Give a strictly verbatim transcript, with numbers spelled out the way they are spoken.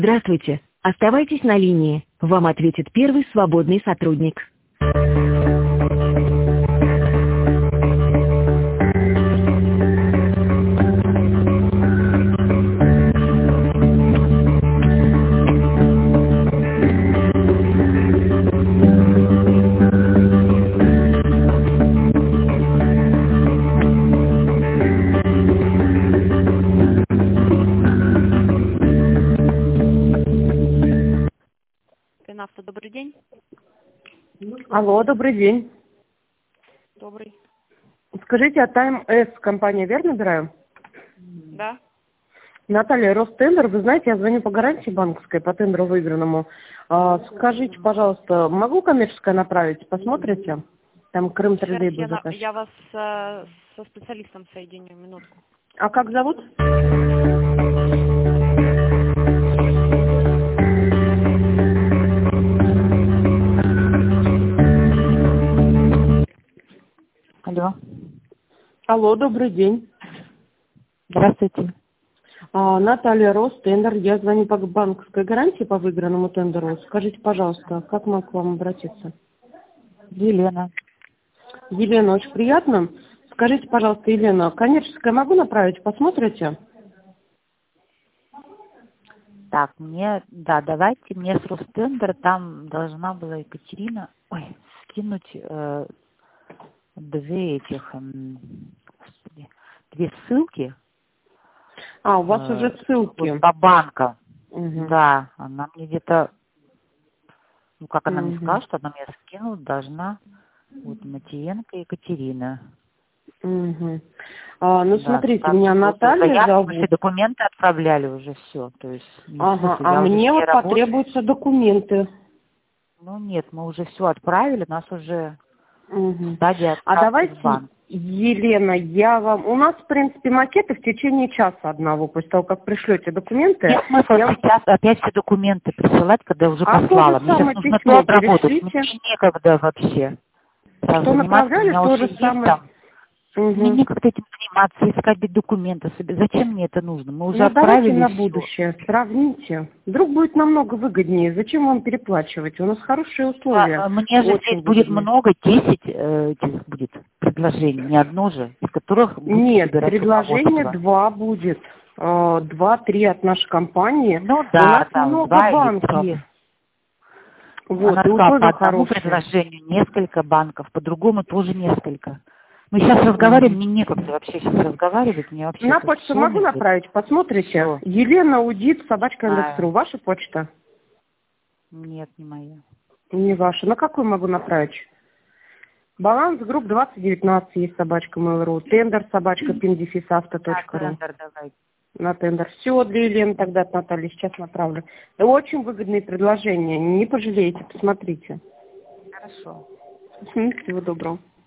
Здравствуйте. Оставайтесь на линии. Вам ответит первый свободный сотрудник. Авто, добрый день. Алло, добрый день. Добрый. Скажите, а Time S компания, верно набираю? Да. Наталья, Ростендер, вы знаете, я звоню по гарантии банковской, по тендеру выигранному. А, скажите, пожалуйста, могу коммерческое направить? Посмотрите? Там Крым Сейчас троллейбус я, на- заказ. я вас э, со специалистом соединю, минутку. А как зовут? Алло. Алло, добрый день. Здравствуйте. А, Наталья, Ростендер, я звоню по банковской гарантии по выигранному тендеру. Скажите, пожалуйста, как могу к вам обратиться? Елена. Елена, очень приятно. Скажите, пожалуйста, Елена, коммерческое могу направить? Посмотрите? Так, мне, да, давайте мне с Ростендер, там должна была Екатерина, ой, скинуть э, две этих, эм, господи, две ссылки. А, у вас э, уже ссылки. вот по банкам. Угу. Да, она мне где-то, ну как она мне Угу. сказала, что она мне скинула, должна, вот Матиенко Екатерина. Угу. А, ну, Да, смотрите, там меня вот Наталья заявки, мы все зовут. документы отправляли уже все, то есть, ну, в Ага, смысле, а я уже мне все вот работаю. потребуются документы. Ну нет, мы уже все отправили, у нас уже Угу. стадия А отправки давайте, в банк. Елена, я вам... У нас, в принципе, макеты в течение часа одного, после того, как пришлете документы. Нет смысла Я... сейчас опять все документы присылать, когда я уже А послала. то же Мне самое сейчас нужно письмо то обработать, перешлите. мне некогда вообще. Сейчас Что заниматься, у направляли, меня то уже же есть самое. там. Мне Угу. некогда этим заниматься, искать документы себе. Зачем мне это нужно? Мы уже Ну, давайте отправили на все. будущее сравните. Вдруг будет намного выгоднее. Зачем вам переплачивать? У нас хорошие условия. А, мне же Очень здесь будет выгодные. много, десять э, этих будет предложений, не одно же, из которых буду Нет, собирать предложение руководство. два будет. Э, Два-три от нашей компании. Ну У да, нас там много два или банков. три. Вот, Она и сказала, по условия одному хорошие. предложению несколько банков, по другому тоже несколько. Мы сейчас разговариваем, Мгм. мне некогда вообще сейчас разговаривать, мне вообще На это почту сон могу идет. направить? Посмотрите. Все, Елена Удит, собачка знаю. Яндекс.ру. Ваша почта? Нет, не моя. Не ваша. На какую могу направить? Баланс групп двадцать девятнадцать есть собачка Mail.ru. Тендер собачка пиндефисавто На точка ру. тендер давайте. На тендер. Все для Елены тогда от Натальи сейчас направлю. Очень выгодные предложения. Не пожалеете, посмотрите. Хорошо. Всего доброго.